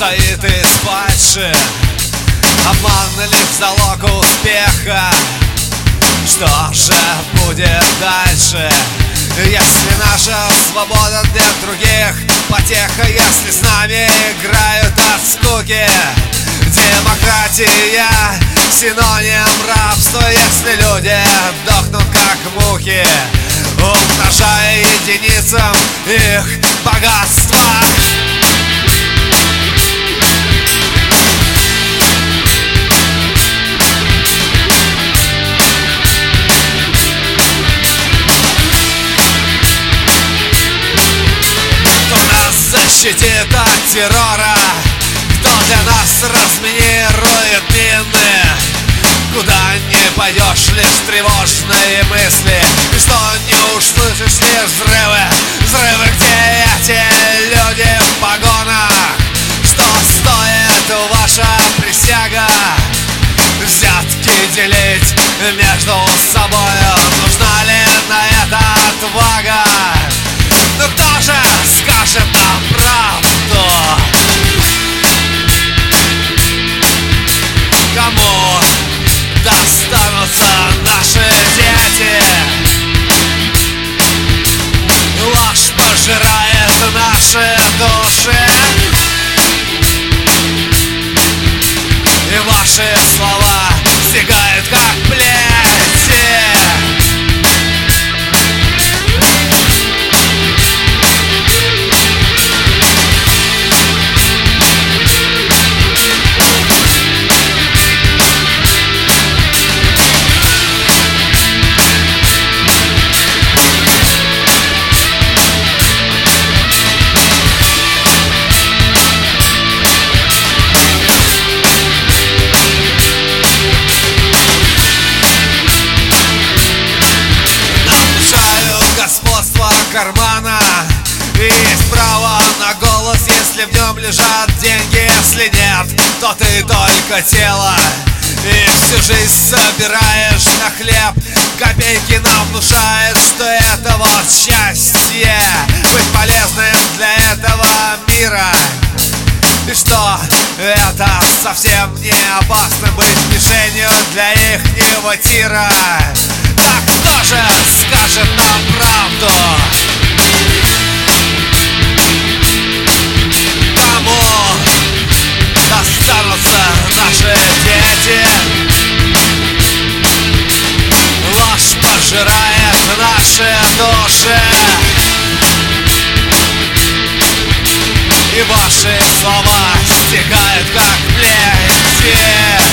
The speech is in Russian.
состоит из фальши. Обман лишь залог успеха. Что же будет дальше, если наша свобода для других потеха, если с нами играют от скуки? Демократия — синоним рабства, если люди дохнут как мухи, умножая единицам их богатство. Защитит от террора, кто для нас разминирует мины. Куда не пойдешь, лишь тревожные мысли, и что не услышишь, лишь взрывы. Взрывы, где эти люди в погонах? Что стоит ваша присяга? Взятки делить между собою, нужна ли на это отвага? Ну кто же скажет нам правду? Кому достанутся наши дети? Ложь пожирает наши души, и ваши слова стигают как плети. Кармана, и есть право на голос, если в нем лежат деньги. Если нет, то ты только тело, и всю жизнь собираешь на хлеб. Копейки нам внушают, что это вот счастье, быть полезным для этого мира, и что это совсем не опасно быть мишенью для ихнего тира. Так кто же скажет нам правду? Кому достанутся наши дети? Ложь пожирает наши души, и ваши слова стекают как плети.